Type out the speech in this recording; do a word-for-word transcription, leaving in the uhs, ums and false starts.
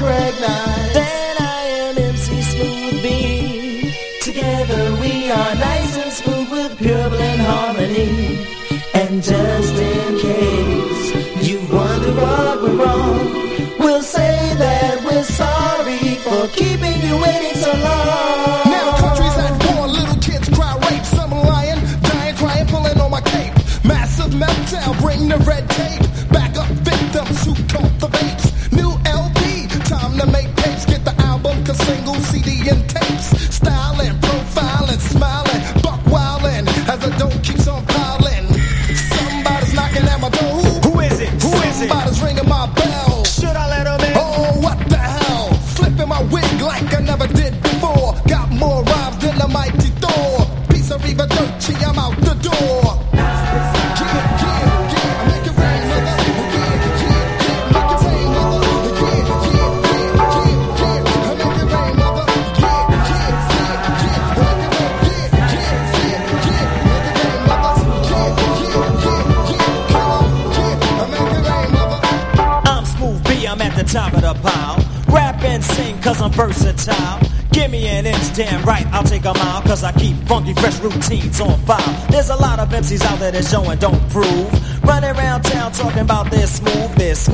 recognize that I am M C Smooth B. Together we are nice and smooth with pure blend harmony. And just in case you wonder what we're wrong, we'll say that we're sorry for keeping you waiting so long. Now countries at war, little kids cry rape, some lying, dying, crying, pulling on my cape. Massive meltdown, bring the red tape. Back up victims who caught the vapes. New L P, time to make tapes. Get the album, cause single C D and tapes. Styling, profiling, smiling, buck wildin' as the dough keeps on piling. Somebody's knocking at my door. Who is it? Who is it? Somebody's ringing my bell. Should I let him in? Oh, what the hell? Flipping my wig like I never did before. Got more rhymes than the mighty Thor. Piece of Riva Dolce, I'm out the door. I'm at the top of the pile. Rap and sing cause I'm versatile. Give me an inch, damn right, I'll take a mile. Cause I keep funky, fresh routines on file. There's a lot of M Cs out there that show and don't prove. Running around town talking about their smooth, their smooth.